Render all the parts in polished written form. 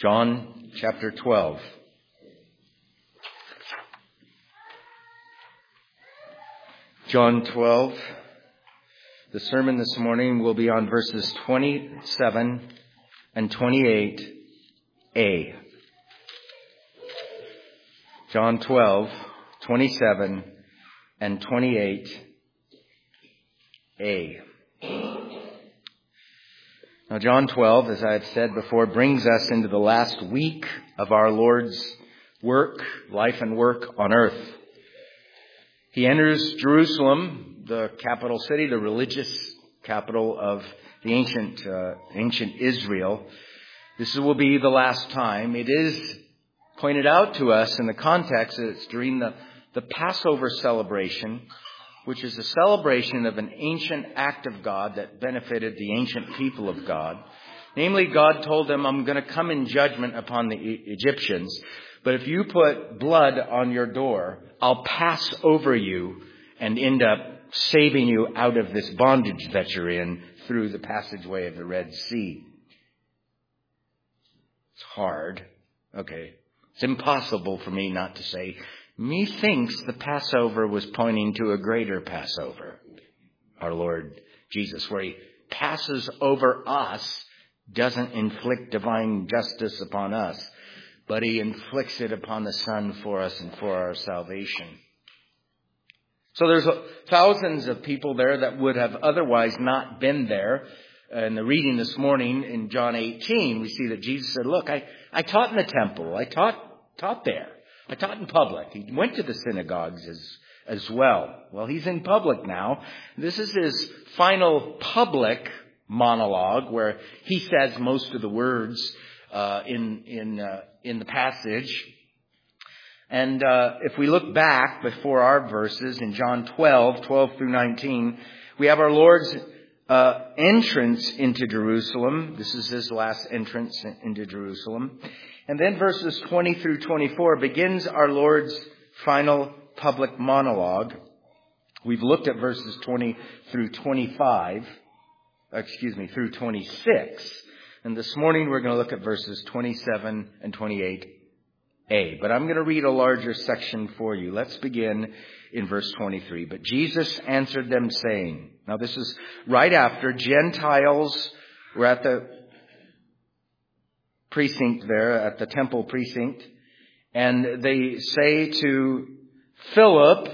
John chapter 12. John 12. The sermon this morning will be on verses 27 and 28a. John 12, 27 and 28a. Now, John 12, as I have said before, brings us into the last week of our Lord's work, life and work on earth. He enters Jerusalem, the capital city, the religious capital of the ancient Israel. This will be the last time. It is pointed out to us in the context that it's during the Passover celebration, which is a celebration of an ancient act of God that benefited the ancient people of God. Namely, God told them, I'm going to come in judgment upon the Egyptians, but if you put blood on your door, I'll pass over you and end up saving you out of this bondage that you're in through the passageway of the Red Sea. It's hard. Okay. It's impossible for me not to say, methinks the Passover was pointing to a greater Passover. Our Lord Jesus, where he passes over us, doesn't inflict divine justice upon us, but he inflicts it upon the Son for us and for our salvation. So there's thousands of people there that would have otherwise not been there. In the reading this morning in John 18, we see that Jesus said, look, I taught in the temple. I taught there. I taught in public. He went to the synagogues as well. Well, he's in public now. This is his final public monologue where he says most of the words in the passage. And if we look back before our verses in John 12 through 19, we have our Lord's entrance into Jerusalem. This is his last entrance into Jerusalem. And then verses 20 through 24 begins our Lord's final public monologue. We've looked at verses 20 through 26. And this morning we're going to look at verses 27 and 28a. But I'm going to read a larger section for you. Let's begin in verse 23. But Jesus answered them saying, now this is right after Gentiles were at the precinct there, at the temple precinct, and they say to Philip,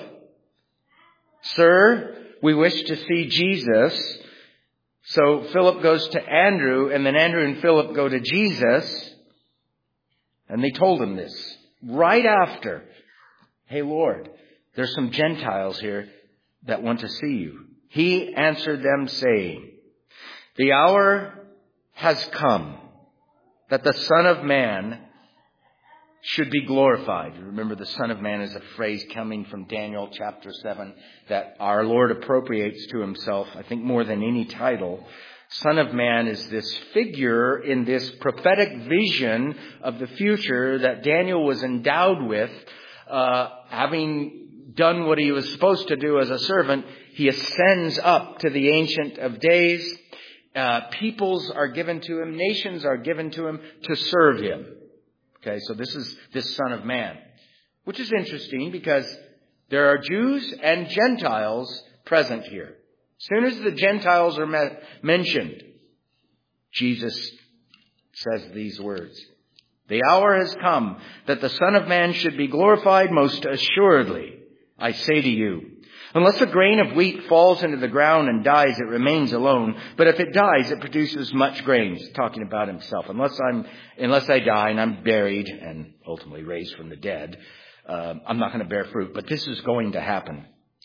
Sir, we wish to see Jesus. So Philip goes to Andrew, and then Andrew and Philip go to Jesus, and they told him this right after. Hey, Lord, there's some Gentiles here that want to see you. He answered them saying, the hour has come that the Son of Man should be glorified. You remember, the Son of Man is a phrase coming from Daniel chapter 7 that our Lord appropriates to himself, I think more than any title. Son of Man is this figure in this prophetic vision of the future that Daniel was endowed with. Having done what he was supposed to do as a servant, he ascends up to the Ancient of Days. Peoples are given to him, nations are given to him to serve him. Okay, so this is this Son of Man, which is interesting because there are Jews and Gentiles present here. As soon as the Gentiles are mentioned, Jesus says these words. The hour has come that the Son of Man should be glorified. Most assuredly, I say to you, unless a grain of wheat falls into the ground and dies, it remains alone. But if it dies, it produces much grain. He's talking about himself. Unless I die and I'm buried and ultimately raised from the dead, I'm not going to bear fruit. But this is going to happen.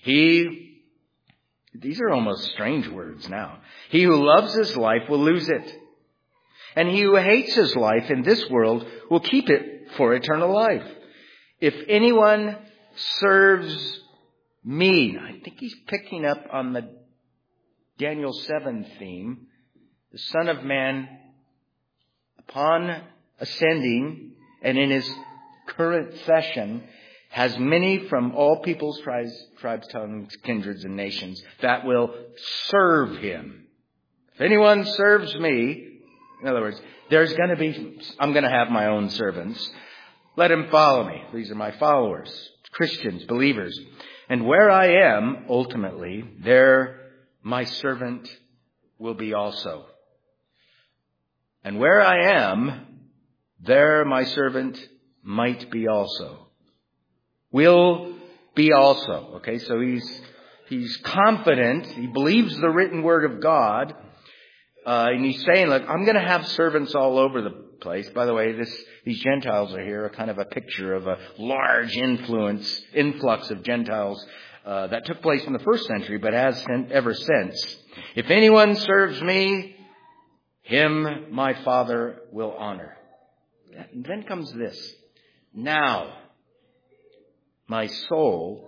These are almost strange words now. He who loves his life will lose it. And he who hates his life in this world will keep it for eternal life. If anyone serves me, I think he's picking up on the Daniel 7 theme. The Son of Man, upon ascending and in his current session, has many from all peoples, tribes, tongues, kindreds, and nations that will serve him. If anyone serves me, In other words, I'm going to have my own servants. Let him follow me. These are my followers, Christians, believers. And where I am, ultimately, there my servant will be also. And where I am, there my servant might be also. Will be also. Okay, so he's confident. He believes the written word of God. And he's saying, look, I'm going to have servants all over the place. By the way, these Gentiles are here, a kind of a picture of a large influx of Gentiles that took place in the first century, but has ever since. If anyone serves me, him my Father will honor. And then comes this. Now, my soul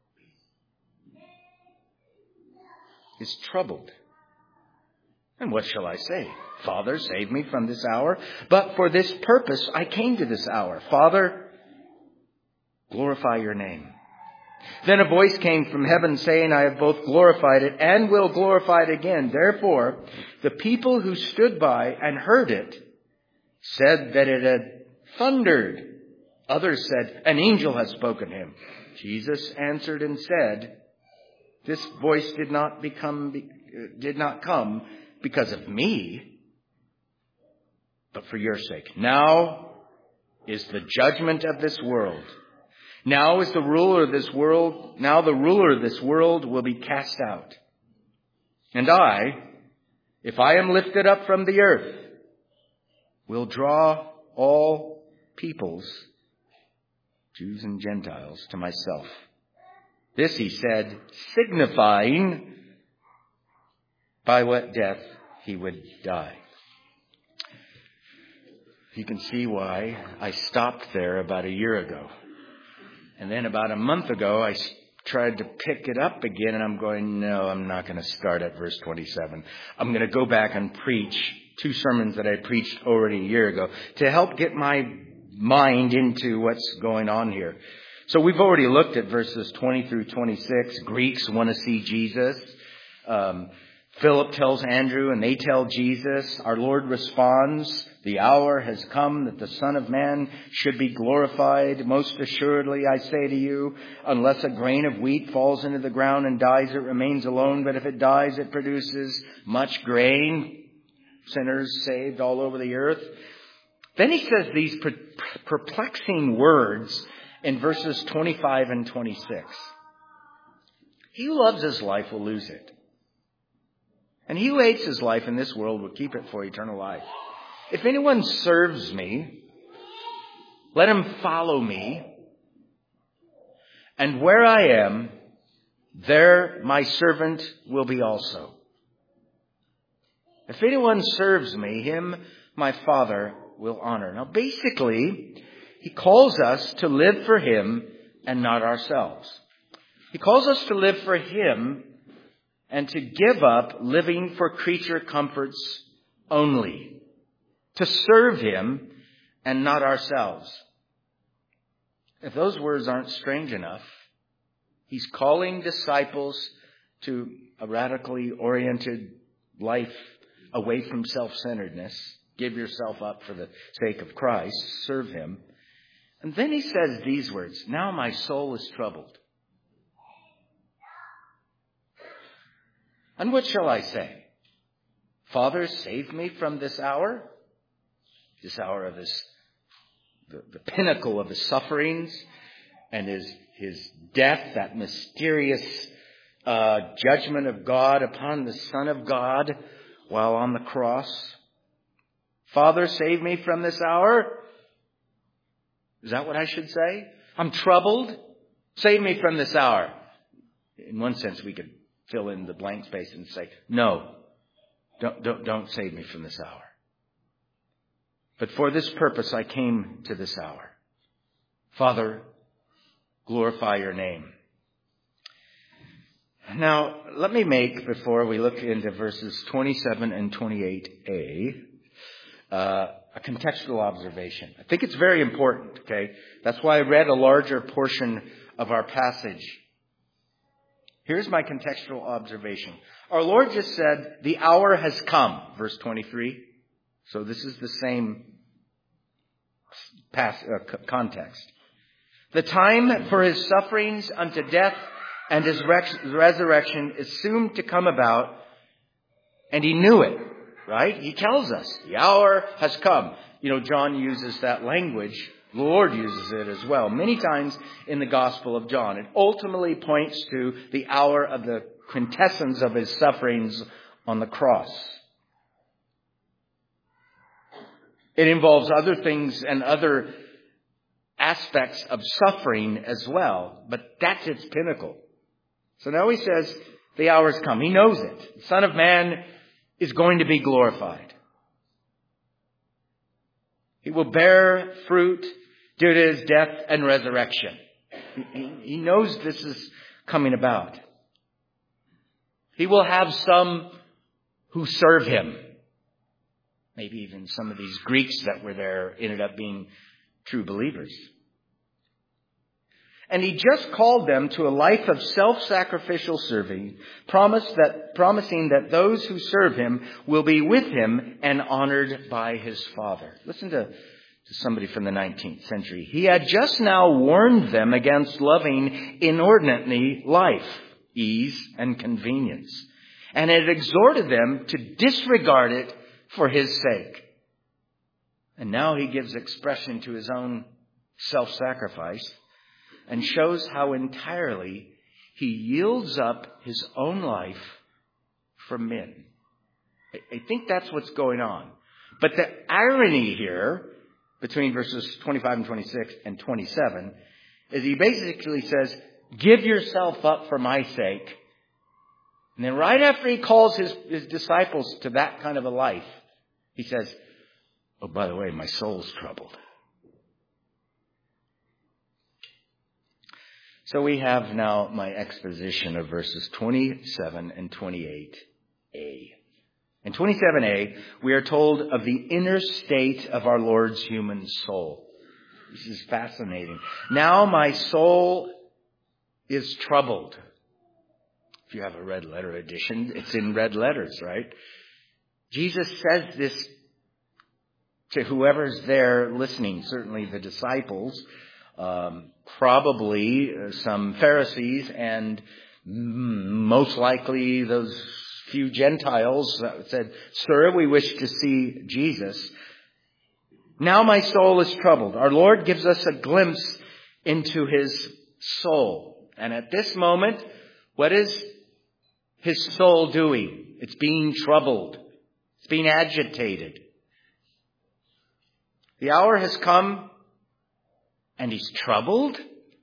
is troubled. And what shall I say? Father, save me from this hour. But for this purpose I came to this hour. Father, glorify your name. Then a voice came from heaven saying, I have both glorified it and will glorify it again. Therefore, the people who stood by and heard it said that it had thundered. Others said, an angel has spoken to him. Jesus answered and said, this voice did not come because of me, but for your sake. Now is the judgment of this world. Now is the ruler of this world. Now the ruler of this world will be cast out. And I, if I am lifted up from the earth, will draw all peoples, Jews and Gentiles, to myself. This he said, signifying by what death he would die. You can see why I stopped there about a year ago. And then about a month ago, I tried to pick it up again, and I'm going, no, I'm not going to start at verse 27. I'm going to go back and preach 2 sermons that I preached already a year ago to help get my mind into what's going on here. So we've already looked at verses 20 through 26. Greeks want to see Jesus. Philip tells Andrew and they tell Jesus. Our Lord responds, the hour has come that the Son of Man should be glorified. Most assuredly, I say to you, unless a grain of wheat falls into the ground and dies, it remains alone. But if it dies, it produces much grain. Sinners saved all over the earth. Then he says these perplexing words in verses 25 and 26. He who loves his life will lose it. And he who hates his life in this world will keep it for eternal life. If anyone serves me, let him follow me. And where I am, there my servant will be also. If anyone serves me, him my Father will honor. Now basically, he calls us to live for him and not ourselves. He calls us to live for him and to give up living for creature comforts only. To serve him and not ourselves. If those words aren't strange enough, he's calling disciples to a radically oriented life away from self-centeredness. Give yourself up for the sake of Christ. Serve him. And then he says these words, now my soul is troubled. And what shall I say? Father, save me from this hour. This hour of the pinnacle of his sufferings and his death, that mysterious judgment of God upon the Son of God while on the cross. Father, save me from this hour. Is that what I should say? I'm troubled. Save me from this hour. In one sense, we could fill in the blank space and say, no, don't save me from this hour. But for this purpose, I came to this hour. Father, glorify your name. Now, let me make, before we look into verses 27 and 28a, a contextual observation. I think it's very important, okay? That's why I read a larger portion of our passage. Here's my contextual observation. Our Lord just said, the hour has come, verse 23. So this is the same context. The time for his sufferings unto death and his resurrection is soon to come about, and he knew it, right? He tells us the hour has come. John uses that language. The Lord uses it as well many times in the Gospel of John. It ultimately points to the hour of the quintessence of his sufferings on the cross. It involves other things and other aspects of suffering as well, but that's its pinnacle. So now he says, the hour has come. He knows it. The Son of Man is going to be glorified. He will bear fruit due to his death and resurrection. He knows this is coming about. He will have some who serve him. Maybe even some of these Greeks that were there ended up being true believers. And he just called them to a life of self-sacrificial serving, promising that those who serve him will be with him and honored by his Father. Listen to somebody from the 19th century. He had just now warned them against loving inordinately life, ease, and convenience, and had exhorted them to disregard it for his sake. And now he gives expression to his own self-sacrifice and shows how entirely he yields up his own life for men. I think that's what's going on. But the irony here, between verses 25 and 26 and 27, is he basically says, give yourself up for my sake. And then right after he calls his disciples to that kind of a life, he says, oh, by the way, my soul's troubled. So we have now my exposition of verses 27 and 28a. In 27a, we are told of the inner state of our Lord's human soul. This is fascinating. Now my soul is troubled. If you have a red letter edition, it's in red letters, right? Jesus says this to whoever's there listening, certainly the disciples, probably some Pharisees, and most likely those few Gentiles that said, Sir, we wish to see Jesus. Now my soul is troubled. Our Lord gives us a glimpse into his soul. And at this moment, what is his soul doing? It's being troubled. It's being agitated. The hour has come and he's troubled.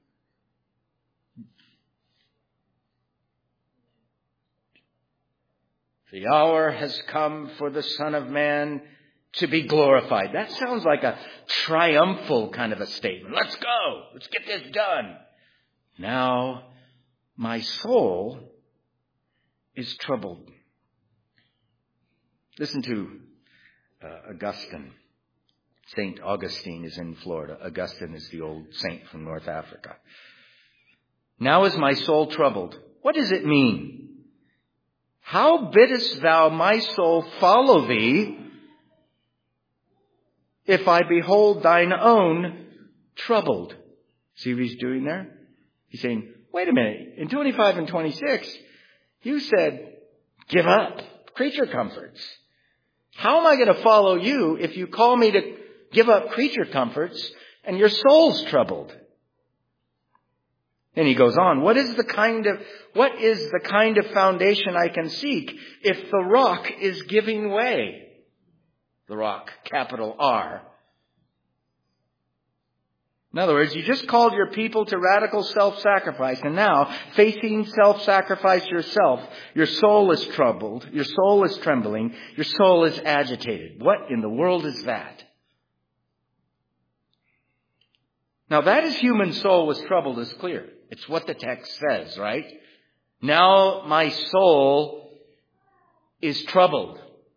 The hour has come for the Son of Man to be glorified. That sounds like a triumphal kind of a statement. Let's go. Let's get this done. Now, my soul is troubled. Listen to Augustine. St. Augustine is in Florida. Augustine is the old saint from North Africa. Now is my soul troubled. What does it mean? How biddest thou my soul follow thee if I behold thine own troubled? See what he's doing there? He's saying, wait a minute. In 25 and 26, you said, give up creature comforts. How am I going to follow you if you call me to give up creature comforts and your soul's troubled? And he goes on, what is the kind of foundation I can seek if the rock is giving way? The rock, capital R. In other words, you just called your people to radical self-sacrifice, and now, facing self-sacrifice yourself, your soul is troubled, your soul is trembling, your soul is agitated. What in the world is that? Now that his human soul was troubled is clear. It's what the text says, right? Now my soul is troubled.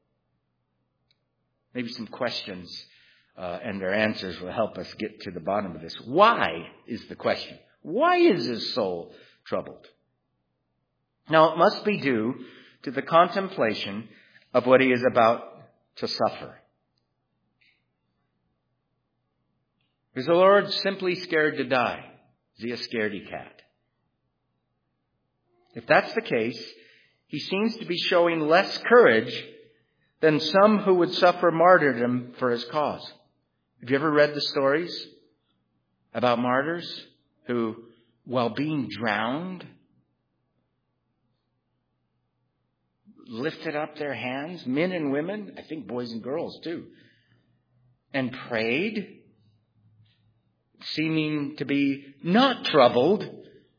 Maybe some questions and their answers will help us get to the bottom of this. Why is the question? Why is his soul troubled? Now it must be due to the contemplation of what he is about to suffer. Is the Lord simply scared to die? Is he a scaredy cat? If that's the case, he seems to be showing less courage than some who would suffer martyrdom for his cause. Have you ever read the stories about martyrs who, while being drowned, lifted up their hands, men and women, I think boys and girls too, and prayed, seeming to be not troubled?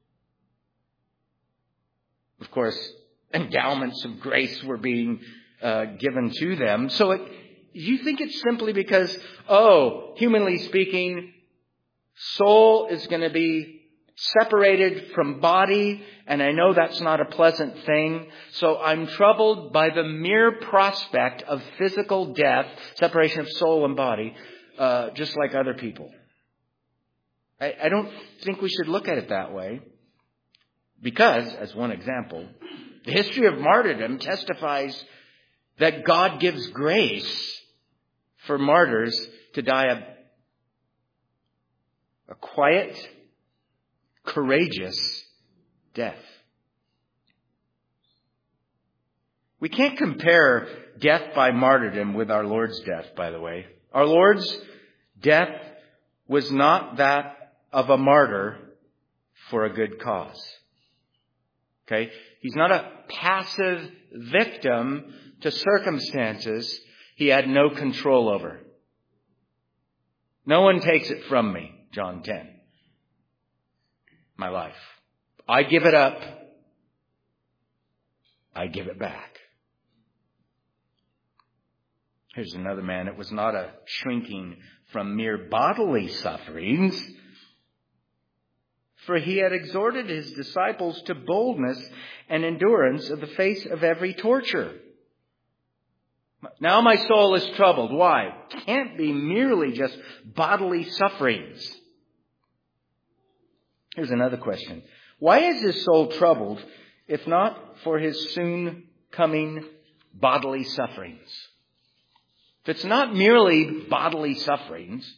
Of course, endowments of grace were being given to them. So you think it's simply because, humanly speaking, soul is going to be separated from body, and I know that's not a pleasant thing, so I'm troubled by the mere prospect of physical death, separation of soul and body, just like other people. I don't think we should look at it that way, because, as one example, the history of martyrdom testifies that God gives grace for martyrs to die a quiet, courageous death. We can't compare death by martyrdom with our Lord's death, by the way. Our Lord's death was not that of a martyr for a good cause. Okay? He's not a passive victim to circumstances he had no control over. No one takes it from me, John 10. My life. I give it up. I give it back. Here's another man. It was not a shrinking from mere bodily sufferings, for he had exhorted his disciples to boldness and endurance of the face of every torture. Now my soul is troubled. Why? It can't be merely just bodily sufferings. Here's another question. Why is his soul troubled if not for his soon coming bodily sufferings? If it's not merely bodily sufferings,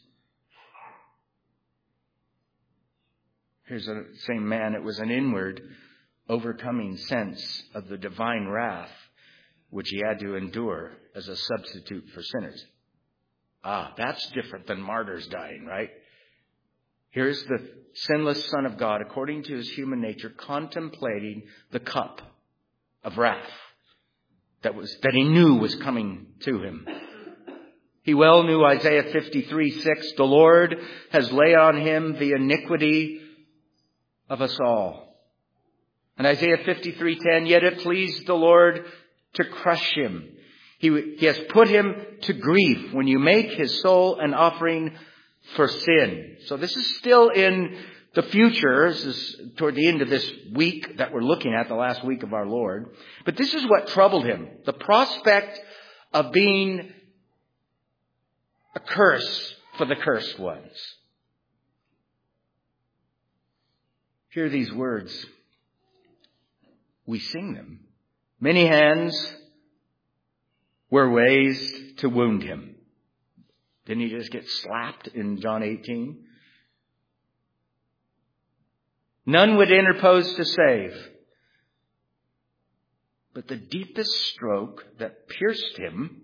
here's the same man. It was an inward, overcoming sense of the divine wrath which he had to endure as a substitute for sinners. That's different than martyrs dying, right? Here's the sinless Son of God, according to his human nature, contemplating the cup of wrath that he knew was coming to him. He well knew Isaiah 53:6, the Lord has laid on him the iniquity of us all. And Isaiah 53:10, yet it pleased the Lord to crush him. He has put him to grief when you make his soul an offering for sin. So this is still in the future. This is toward the end of this week that we're looking at, the last week of our Lord. But this is what troubled him. The prospect of being a curse for the cursed ones. Hear these words. We sing them. Many hands were raised to wound him. Didn't he just get slapped in John 18? None would interpose to save. But the deepest stroke that pierced him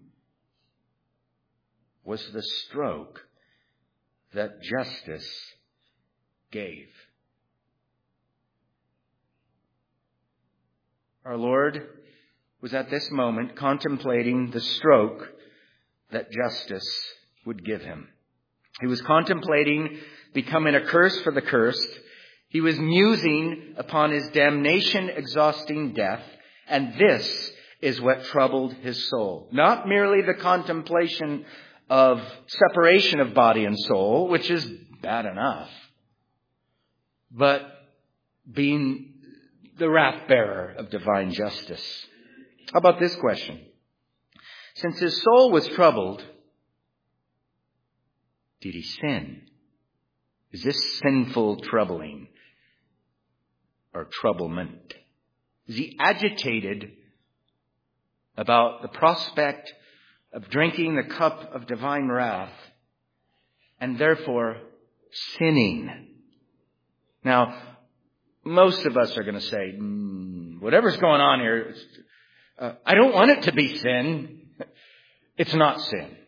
was the stroke that justice gave. Our Lord was at this moment contemplating the stroke that justice would give him. He was contemplating becoming a curse for the cursed. He was musing upon his damnation-exhausting death, and this is what troubled his soul. Not merely the contemplation of separation of body and soul, which is bad enough, but being the wrath bearer of divine justice. How about this question? Since his soul was troubled, did he sin? Is this sinful troubling or troublement? Is he agitated about the prospect of drinking the cup of divine wrath and therefore sinning. Now, most of us are going to say, whatever's going on here, I don't want it to be sin. It's not sin.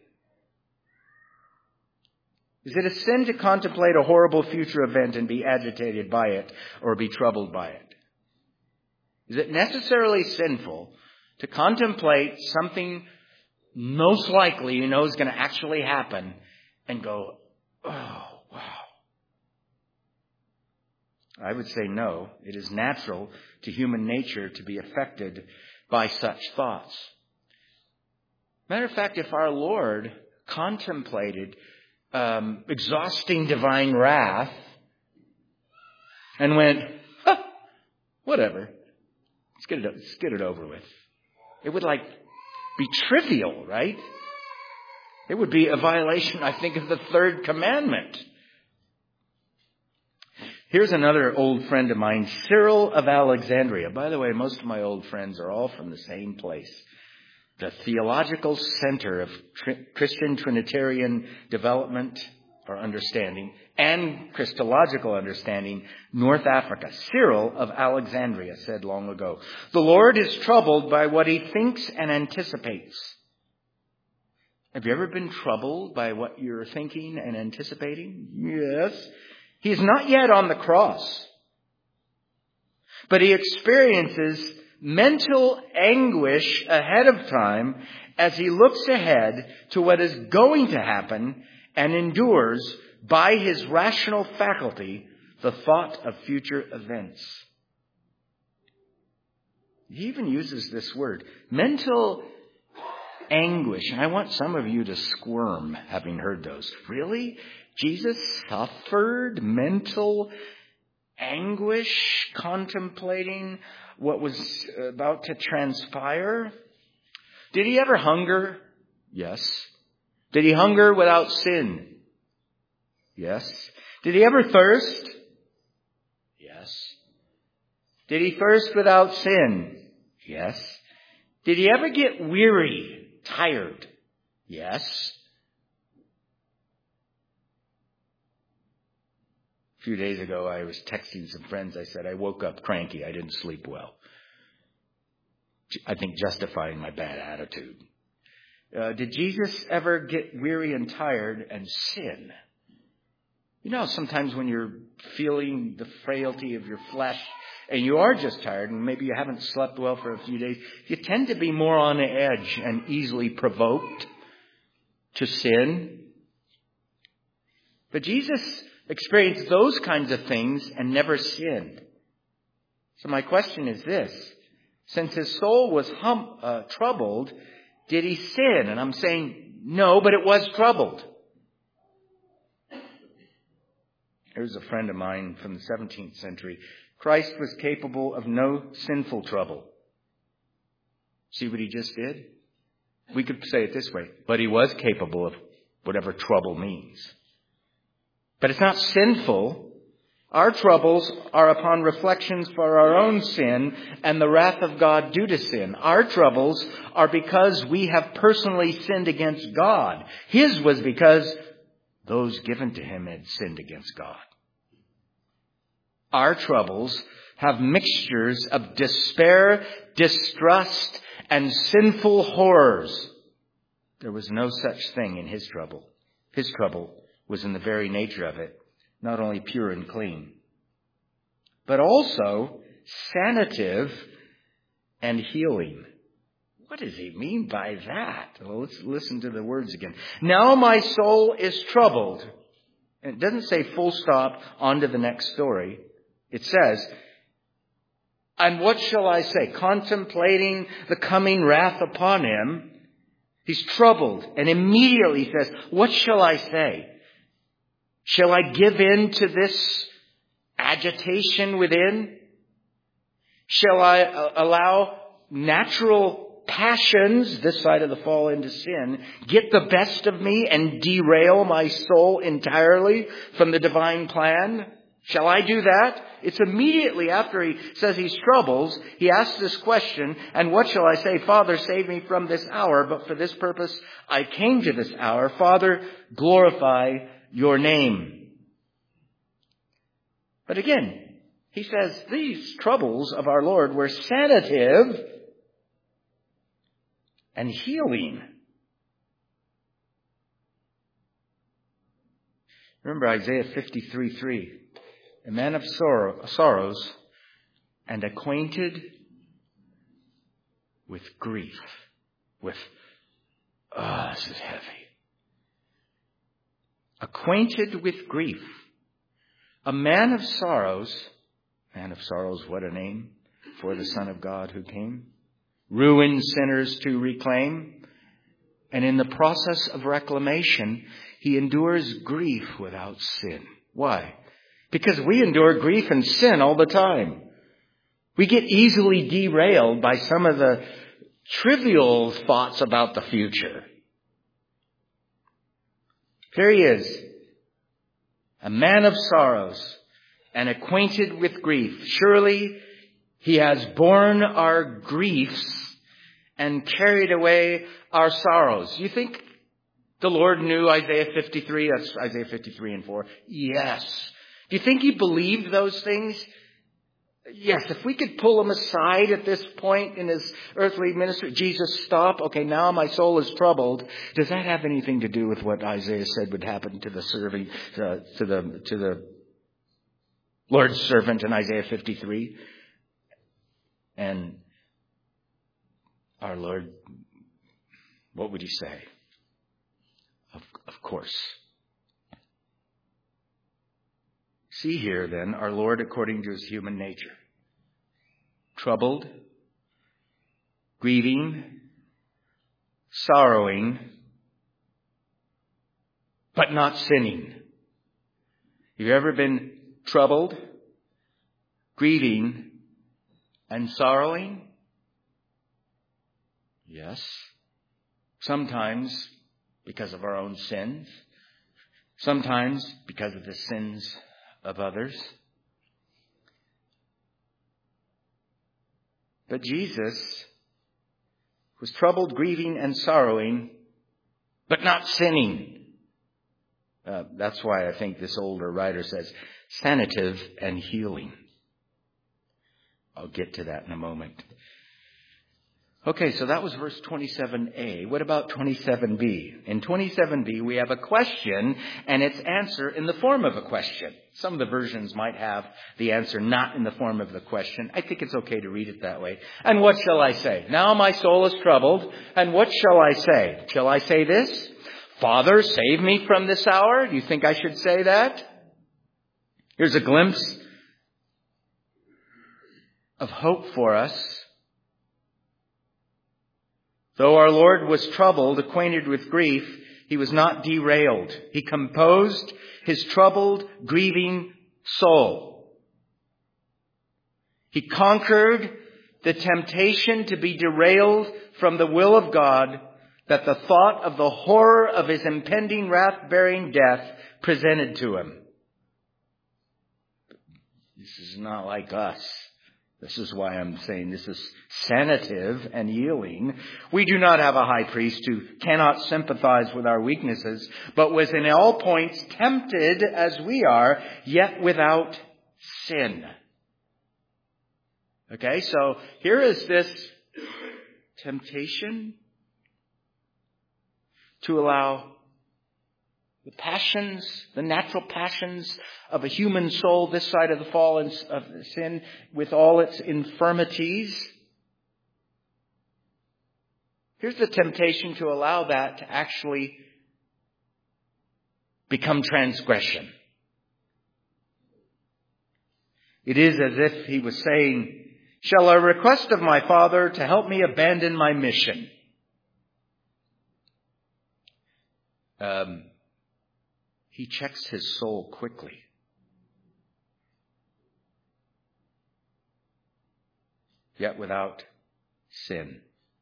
Is it a sin to contemplate a horrible future event and be agitated by it or be troubled by it? Is it necessarily sinful to contemplate something most likely you know is going to actually happen and go, oh, wow? I would say no. It is natural to human nature to be affected by such thoughts. Matter of fact, if our Lord contemplated exhausting divine wrath and went, whatever, let's get it over with, it would be trivial, right? It would be a violation, I think, of the third commandment. Here's another old friend of mine, Cyril of Alexandria. By the way, most of my old friends are all from the same place. The theological center of Christian Trinitarian development or understanding and Christological understanding, North Africa. Cyril of Alexandria said long ago, "The Lord is troubled by what he thinks and anticipates." Have you ever been troubled by what you're thinking and anticipating? Yes. He is not yet on the cross, but he experiences mental anguish ahead of time as he looks ahead to what is going to happen and endures by his rational faculty the thought of future events. He even uses this word, mental anguish. And I want some of you to squirm having heard those. Really? Jesus suffered mental anguish contemplating what was about to transpire? Did he ever hunger? Yes. Did he hunger without sin? Yes. Did he ever thirst? Yes. Did he thirst without sin? Yes. Did he ever get weary, tired? Yes. A few days ago, I was texting some friends. I said, I woke up cranky. I didn't sleep well. I think justifying my bad attitude. Did Jesus ever get weary and tired and sin? You know, sometimes when you're feeling the frailty of your flesh and you are just tired and maybe you haven't slept well for a few days, you tend to be more on the edge and easily provoked to sin. But Jesus experienced those kinds of things and never sinned. So my question is this. Since his soul was troubled, did he sin? And I'm saying no, but it was troubled. Here's a friend of mine from the 17th century. Christ was capable of no sinful trouble. See what he just did? We could say it this way, but he was capable of whatever trouble means. But it's not sinful. Our troubles are upon reflections for our own sin and the wrath of God due to sin. Our troubles are because we have personally sinned against God. His was because those given to him had sinned against God. Our troubles have mixtures of despair, distrust, and sinful horrors. There was no such thing in his trouble. His trouble was in the very nature of it, not only pure and clean, but also sanative and healing. What does he mean by that? Well, let's listen to the words again. Now my soul is troubled. And it doesn't say full stop, on to the next story. It says, and what shall I say? Contemplating the coming wrath upon him, he's troubled and immediately says, what shall I say? Shall I give in to this agitation within? Shall I allow natural passions, this side of the fall into sin, get the best of me and derail my soul entirely from the divine plan? Shall I do that? It's immediately after he says he's troubled, he asks this question, and what shall I say? Father, save me from this hour, but for this purpose I came to this hour. Father, glorify your name. But again, he says these troubles of our Lord were sanative and healing. Remember Isaiah 53:3. A man of sorrows and acquainted with grief. This is heavy. Acquainted with grief. A man of sorrows. Man of sorrows, what a name for the Son of God who came. Ruined sinners to reclaim. And in the process of reclamation, he endures grief without sin. Why? Because we endure grief and sin all the time. We get easily derailed by some of the trivial thoughts about the future. Here he is, a man of sorrows and acquainted with grief. Surely he has borne our griefs and carried away our sorrows. You think the Lord knew Isaiah 53? That's Isaiah 53:4. Yes. Do you think he believed those things? Yes. If we could pull him aside at this point in his earthly ministry, Jesus, stop. Okay, now my soul is troubled. Does that have anything to do with what Isaiah said would happen to the serving, to the Lord's servant in Isaiah 53? And our Lord, what would he say? Of course. See here then, our Lord according to his human nature. Troubled, grieving, sorrowing, but not sinning. Have you ever been troubled, grieving, and sorrowing? Yes. Sometimes because of our own sins. Sometimes because of the sins of others. But Jesus was troubled, grieving, and sorrowing, but not sinning. That's why I think this older writer says sanative and healing. I'll get to that in a moment. Okay, so that was verse 27a. What about 27b? In 27b, we have a question and its answer in the form of a question. Some of the versions might have the answer not in the form of the question. I think it's okay to read it that way. And what shall I say? Now my soul is troubled. And what shall I say? Shall I say this? Father, save me from this hour? Do you think I should say that? Here's a glimpse of hope for us. Though our Lord was troubled, acquainted with grief, he was not derailed. He composed his troubled, grieving soul. He conquered the temptation to be derailed from the will of God that the thought of the horror of his impending wrath-bearing death presented to him. This is not like us. This is why I'm saying this is sanative and healing. We do not have a high priest who cannot sympathize with our weaknesses, but was in all points tempted as we are, yet without sin. Okay, so here is this temptation to allow the passions, the natural passions of a human soul this side of the fall of sin with all its infirmities. Here's the temptation to allow that to actually become transgression. It is as if he was saying, shall I request of my Father to help me abandon my mission? He checks his soul quickly. Yet without sin.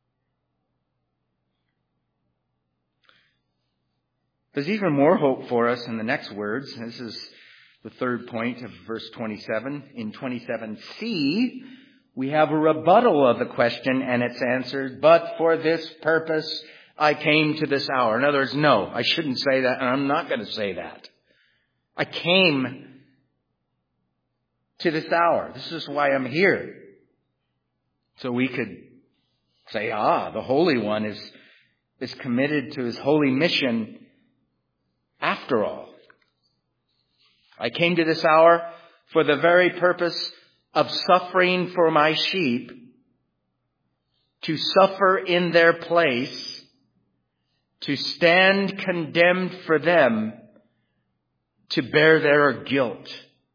There's even more hope for us in the next words. This is the third point of verse 27. In 27c, we have a rebuttal of the question and it's answered, but for this purpose I came to this hour. In other words, no, I shouldn't say that, and I'm not going to say that. I came to this hour. This is why I'm here. So we could say, the Holy One is committed to his holy mission after all. I came to this hour for the very purpose of suffering for my sheep, to suffer in their place, to stand condemned for them, to bear their guilt.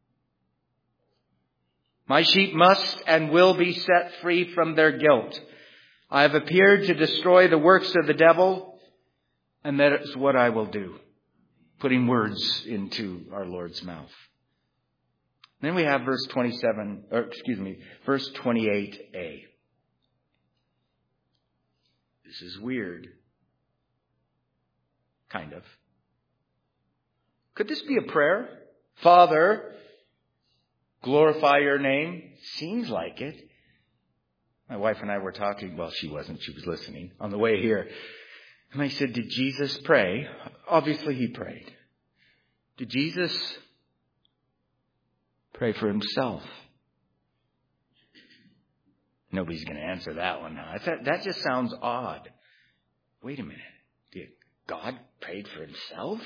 My sheep must and will be set free from their guilt. I have appeared to destroy the works of the devil, and that is what I will do. Putting words into our Lord's mouth. Then we have verse 28a. This is weird. Kind of. Could this be a prayer? Father, glorify your name. Seems like it. My wife and I were talking. Well, she wasn't. She was listening on the way here. And I said, did Jesus pray? Obviously he prayed. Did Jesus pray for himself? Nobody's going to answer that one. I thought that just sounds odd. Wait a minute. Did God prayed for himself?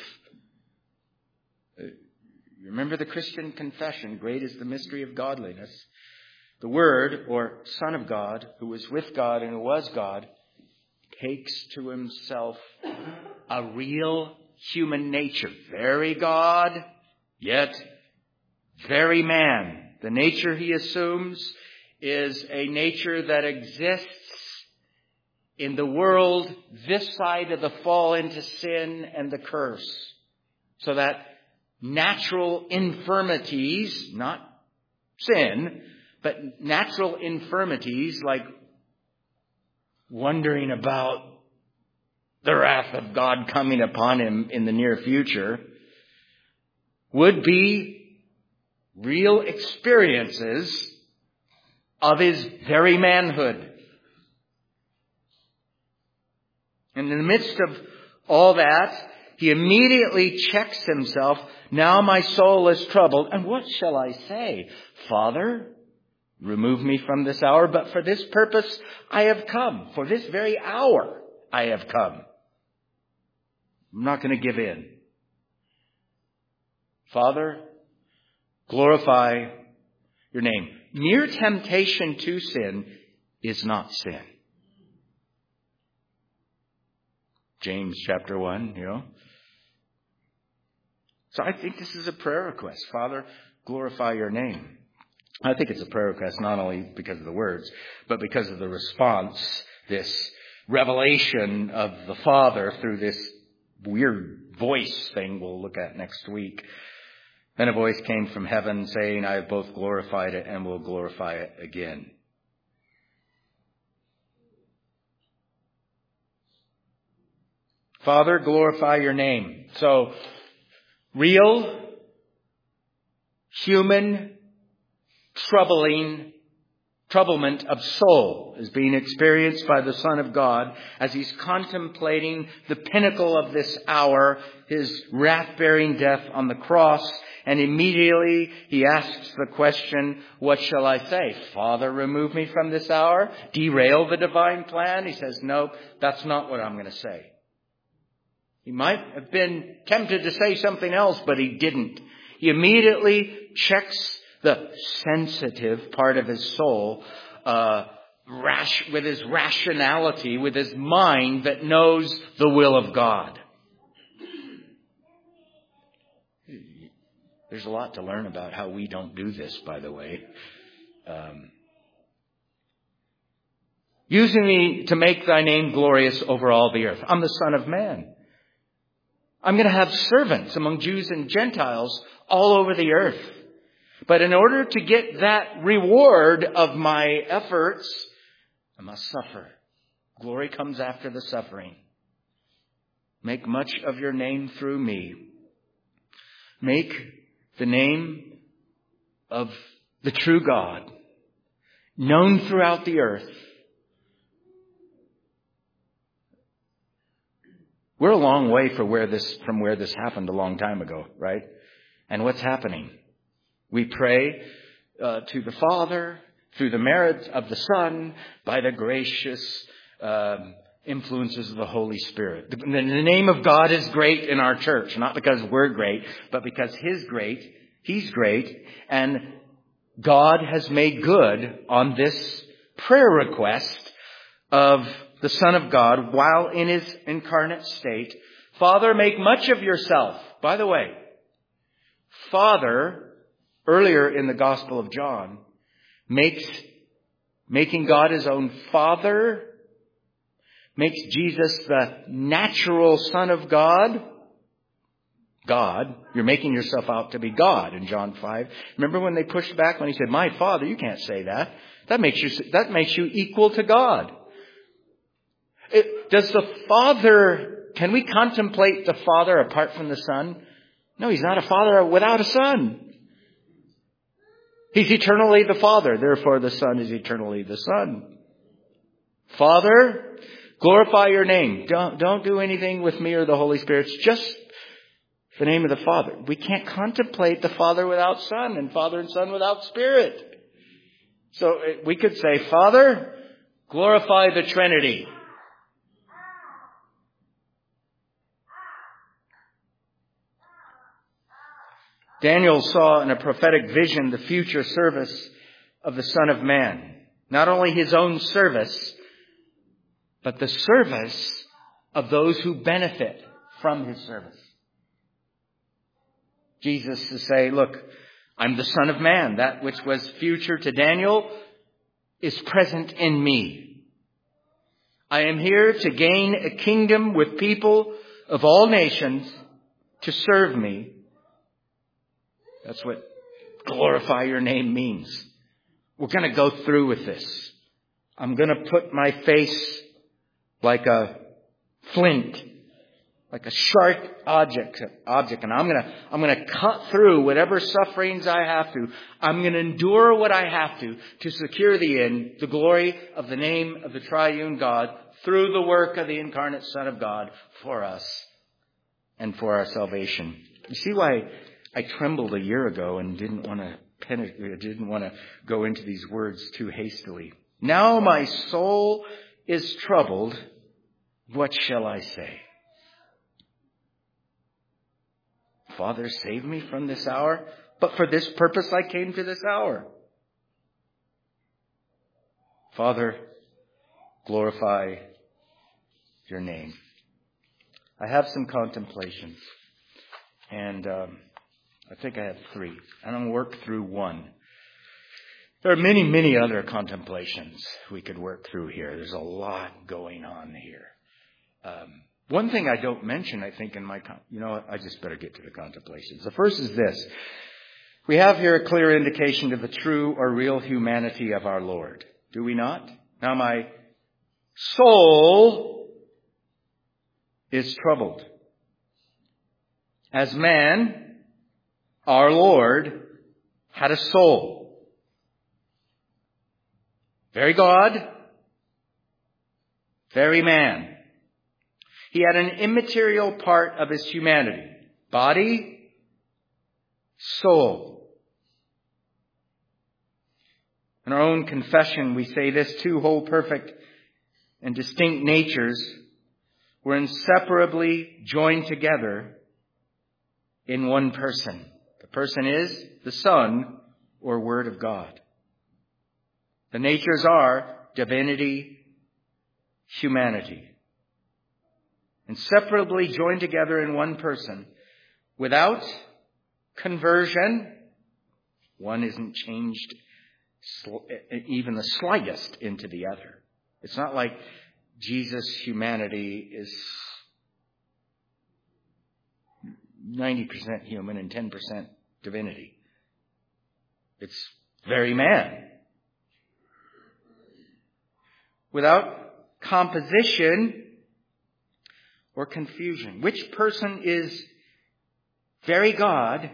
Remember the Christian confession, great is the mystery of godliness. The Word, or Son of God, who was with God and who was God, takes to himself a real human nature. Very God, yet very man. The nature he assumes is a nature that exists in the world this side of the fall into sin and the curse. So that natural infirmities, not sin, but natural infirmities like wondering about the wrath of God coming upon him in the near future, would be real experiences of his very manhood. And in the midst of all that, he immediately checks himself. Now my soul is troubled. And what shall I say? Father, remove me from this hour, but for this purpose I have come. For this very hour I have come. I'm not going to give in. Father, glorify your name. Mere temptation to sin is not sin. James chapter 1, So I think this is a prayer request. Father, glorify your name. I think it's a prayer request not only because of the words, but because of the response, this revelation of the Father through this weird voice thing we'll look at next week. Then a voice came from heaven saying, I have both glorified it and will glorify it again. Father, glorify your name. So, real, human, troublement of soul is being experienced by the Son of God as he's contemplating the pinnacle of this hour, his wrath-bearing death on the cross. And immediately he asks the question, what shall I say? Father, remove me from this hour? Derail the divine plan? He says, no, that's not what I'm going to say. He might have been tempted to say something else, but he didn't. He immediately checks the sensitive part of his soul with his rationality, with his mind that knows the will of God. There's a lot to learn about how we don't do this, by the way. Using me to make thy name glorious over all the earth. I'm the Son of Man. I'm going to have servants among Jews and Gentiles all over the earth. But in order to get that reward of my efforts, I must suffer. Glory comes after the suffering. Make much of your name through me. Make the name of the true God known throughout the earth. We're a long way from where this happened a long time ago, right? And what's happening? We pray to the Father through the merit of the Son by the gracious influences of the Holy Spirit. The name of God is great in our church, not because we're great, but because He's great, and God has made good on this prayer request of the Son of God while in His incarnate state. Father, make much of yourself. By the way, Father, earlier in the Gospel of John, making God His own Father, makes Jesus the natural Son of God. God, you're making yourself out to be God in John 5. Remember when they pushed back when He said, my Father? You can't say that. That makes you equal to God. Can we contemplate the Father apart from the Son? No, He's not a Father without a Son. He's eternally the Father. Therefore, the Son is eternally the Son. Father, glorify your name. Don't do anything with me or the Holy Spirit. It's just the name of the Father. We can't contemplate the Father without Son and Father and Son without Spirit. So we could say, Father, glorify the Trinity. Daniel saw in a prophetic vision the future service of the Son of Man. Not only His own service, but the service of those who benefit from His service. Jesus to say, look, I'm the Son of Man. That which was future to Daniel is present in me. I am here to gain a kingdom with people of all nations to serve me. That's what glorify your name means. We're going to go through with this. I'm going to put my face like a flint, like a sharp object, and I'm going to cut through whatever sufferings I have to. I'm going to endure what I have to secure the end, the glory of the name of the triune God through the work of the incarnate Son of God for us and for our salvation. You see why I trembled a year ago and didn't want to go into these words too hastily. Now my soul is troubled. What shall I say? Father, save me from this hour. But for this purpose I came to this hour. Father, glorify your name. I have some contemplations. And I think I have 3. And I'm going to work through one. There are many, many other contemplations we could work through here. There's a lot going on here. One thing I don't mention, I think, in my... I just better get to the contemplations. The first is this. We have here a clear indication of the true or real humanity of our Lord. Do we not? Now my soul is troubled. As man, our Lord had a soul. Very God, very man. He had an immaterial part of His humanity. Body, soul. In our own confession, we say this: 2 whole, perfect, and distinct natures were inseparably joined together in one person. The person is the Son, or Word of God. The natures are divinity, humanity. Inseparably joined together in one person. Without conversion, one isn't changed even the slightest into the other. It's not like Jesus' humanity is 90% human and 10% divinity. It's very man. Without composition or confusion. Which person is very God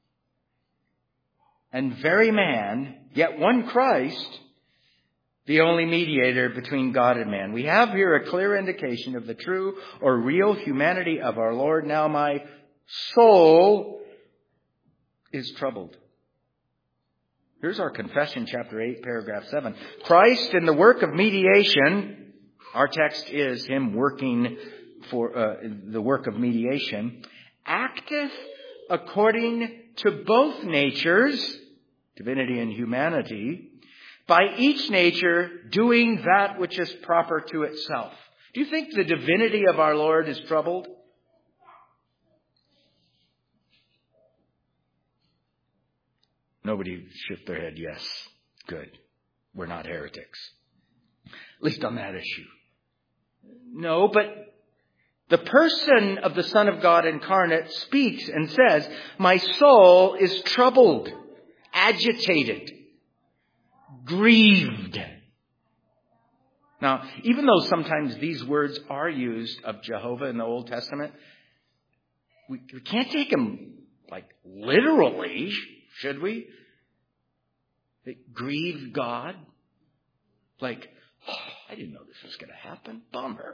and very man, yet one Christ, the only mediator between God and man? We have here a clear indication of the true or real humanity of our Lord. Now my soul is troubled. Here's our confession, chapter 8, paragraph 7. Christ in the work of mediation, our text is him working for the work of mediation, acteth according to both natures, divinity and humanity, by each nature doing that which is proper to itself. Do you think the divinity of our Lord is troubled? Nobody shook their head, yes. Good. We're not heretics. At least on that issue. No, but the person of the Son of God incarnate speaks and says, my soul is troubled, agitated, grieved. Now, even though sometimes these words are used of Jehovah in the Old Testament, we can't take them like literally, should we? They grieve God. Like, I didn't know this was going to happen. Bummer.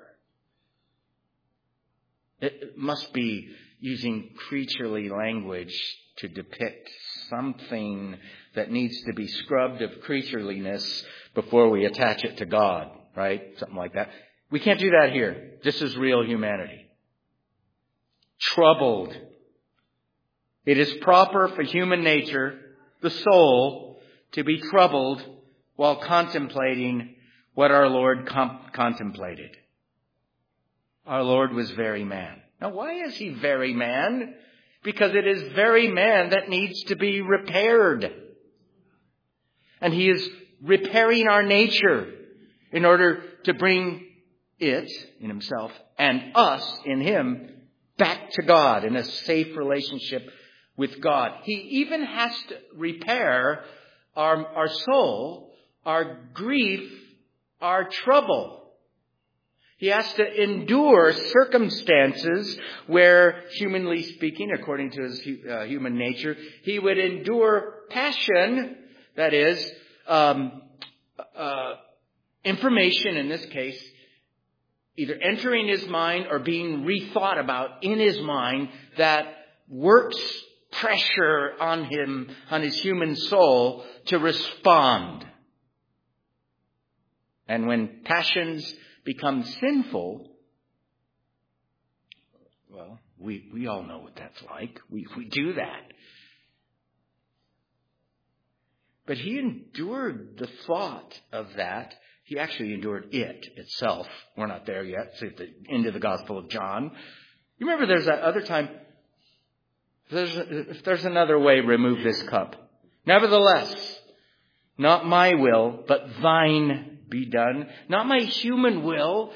It must be using creaturely language to depict something that needs to be scrubbed of creatureliness before we attach it to God, right? Something like that. We can't do that here. This is real humanity. Troubled. It is proper for human nature, the soul, to be troubled while contemplating what our Lord contemplated. Our Lord was very man. Now, why is he very man? Because it is very man that needs to be repaired. And he is repairing our nature in order to bring it in himself and us in him back to God in a safe relationship with God. He even has to repair our soul, our grief, our trouble. He has to endure circumstances where, humanly speaking, according to his human nature, he would endure passion, that is, information in this case, either entering his mind or being rethought about in his mind that works pressure on him, on his human soul, to respond. And when passions become sinful, well, we all know what that's like. We do that. But he endured the thought of that. He actually endured it itself. We're not there yet. It's at the end of the Gospel of John. You remember there's that other time, if there's another way, remove this cup. Nevertheless, not my will, but thine be done. Not my human will,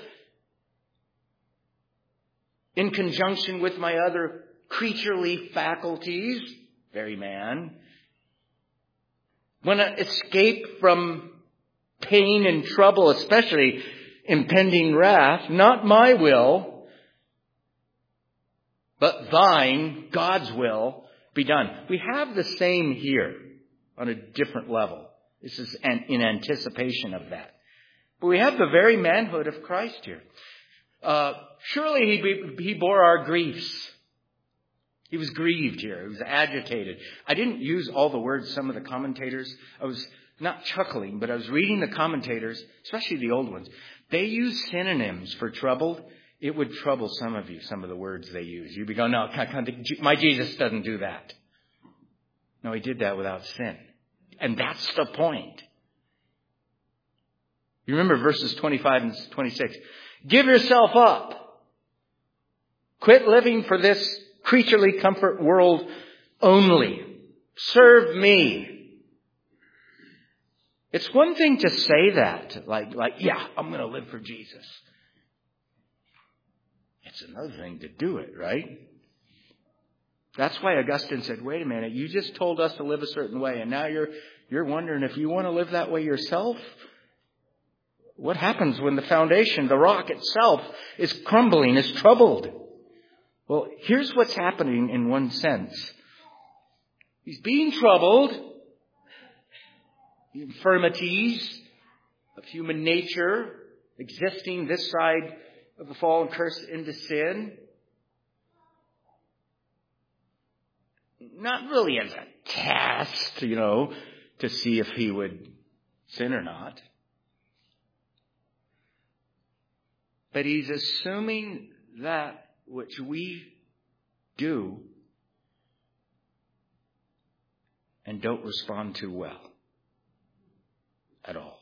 in conjunction with my other creaturely faculties, very man. When I escape from pain and trouble, especially impending wrath, not my will, but thine, God's will, be done. We have the same here on a different level. This is in anticipation of that. But we have the very manhood of Christ here. Surely he bore our griefs. He was grieved here. He was agitated. I didn't use all the words some of the commentators. I was not chuckling, but I was reading the commentators, especially the old ones. They use synonyms for troubled. It would trouble some of you, some of the words they use. You'd be going, no, my Jesus doesn't do that. No, he did that without sin. And that's the point. You remember verses 25 and 26. Give yourself up. Quit living for this creaturely comfort world only. Serve me. It's one thing to say that, like, yeah, I'm going to live for Jesus. It's another thing to do it, right? That's why Augustine said, wait a minute, you just told us to live a certain way, and now you're wondering if you want to live that way yourself? What happens when the foundation, the rock itself, is crumbling, is troubled? Well, here's what's happening in one sense. He's being troubled. The infirmities of human nature existing this side of the fall and curse into sin. Not really as a test, to see if he would sin or not. But he's assuming that which we do and don't respond to well at all.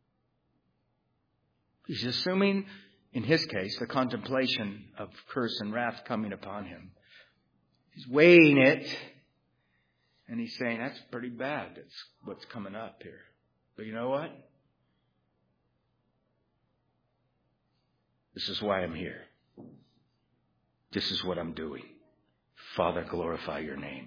He's assuming, in his case, the contemplation of curse and wrath coming upon him. He's weighing it, and he's saying, that's pretty bad. That's what's coming up here. But you know what? This is why I'm here. This is what I'm doing. Father, glorify your name.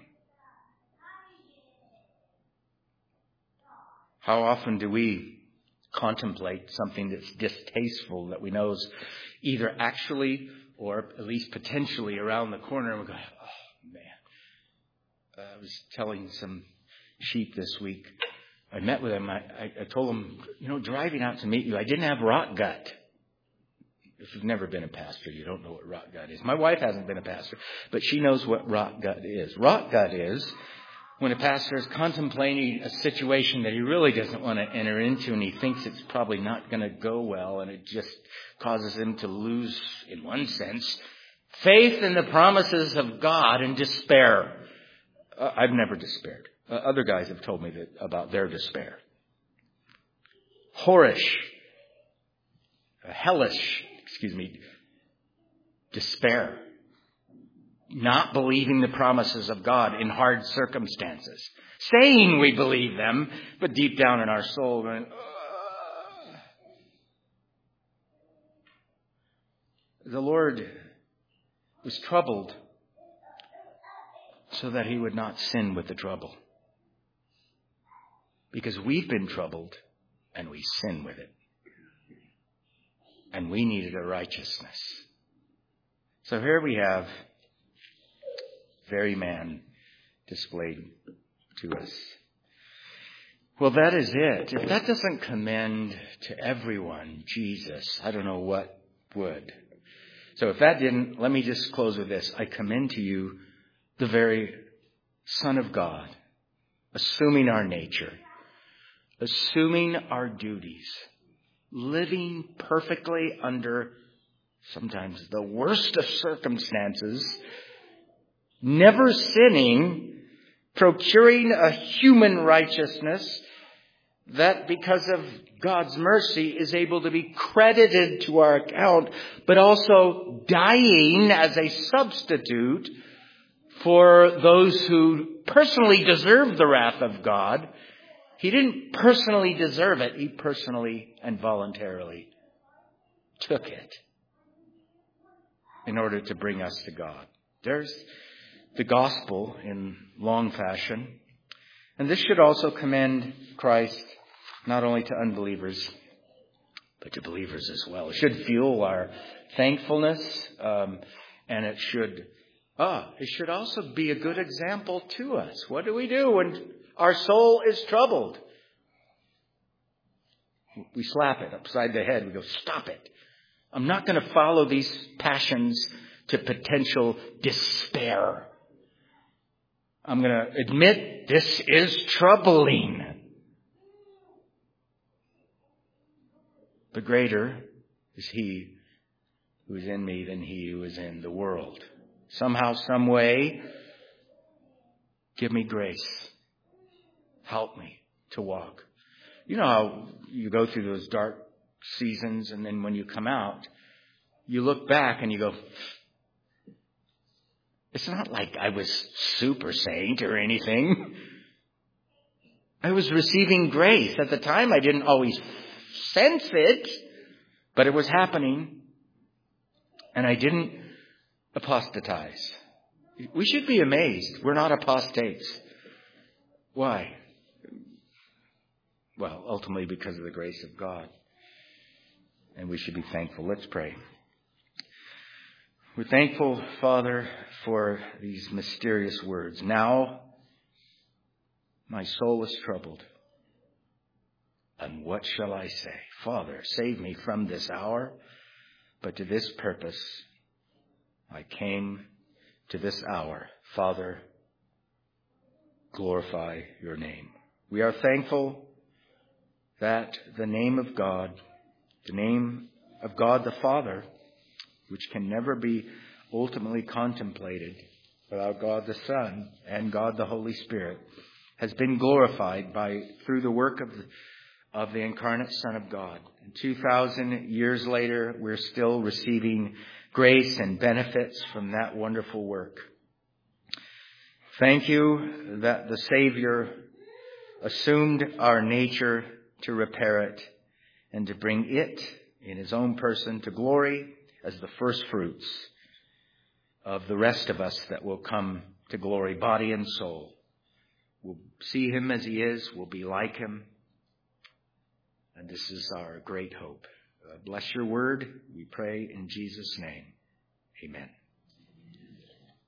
How often do we contemplate something that's distasteful that we know is either actually or at least potentially around the corner, and we go, oh man. I was telling some sheep this week. I met with them. I told them, driving out to meet you, I didn't have rock gut. If you've never been a pastor, you don't know what rock gut is. My wife hasn't been a pastor, but she knows what rock gut is. Rock gut is when a pastor is contemplating a situation that he really doesn't want to enter into, and he thinks it's probably not going to go well, and it just causes him to lose, in one sense, faith in the promises of God and despair. I've never despaired. Other guys have told me about their despair. Hellish, despair. Not believing the promises of God in hard circumstances. Saying we believe them, but deep down in our soul going, The Lord was troubled so that he would not sin with the trouble. Because we've been troubled and we sin with it. And we needed a righteousness. So here we have very man displayed to us. Well, that is it. If that doesn't commend to everyone Jesus, I don't know what would. So if that didn't, let me just close with this. I commend to you the very Son of God, assuming our nature, assuming our duties, living perfectly under sometimes the worst of circumstances, never sinning, procuring a human righteousness that because of God's mercy is able to be credited to our account, but also dying as a substitute for those who personally deserve the wrath of God. He didn't personally deserve it. He personally and voluntarily took it in order to bring us to God. There's the gospel in long fashion. And this should also commend Christ not only to unbelievers, but to believers as well. It should fuel our thankfulness, and it should also be a good example to us. What do we do when our soul is troubled? We slap it upside the head. We go, stop it. I'm not going to follow these passions to potential despair. I'm going to admit this is troubling. But greater is he who is in me than he who is in the world. Somehow, some way, give me grace. Help me to walk. You know how you go through those dark seasons, and then when you come out, you look back and you go, it's not like I was super saint or anything. I was receiving grace. At the time, I didn't always sense it, but it was happening. And I didn't apostatize. We should be amazed. We're not apostates. Why? Well, ultimately because of the grace of God. And we should be thankful. Let's pray. We're thankful, Father, for these mysterious words. Now, my soul is troubled. And what shall I say? Father, save me from this hour. But to this purpose, I came to this hour. Father, glorify your name. We are thankful that the name of God the Father, which can never be ultimately contemplated without God the Son and God the Holy Spirit, has been glorified through the work of the incarnate Son of God. And 2,000 years later, we're still receiving grace and benefits from that wonderful work. Thank you that the Savior assumed our nature to repair it and to bring it in his own person to glory as the first fruits of the rest of us that will come to glory, body and soul. We'll see him as he is. We'll be like him. And this is our great hope. Bless your word, we pray in Jesus' name. Amen.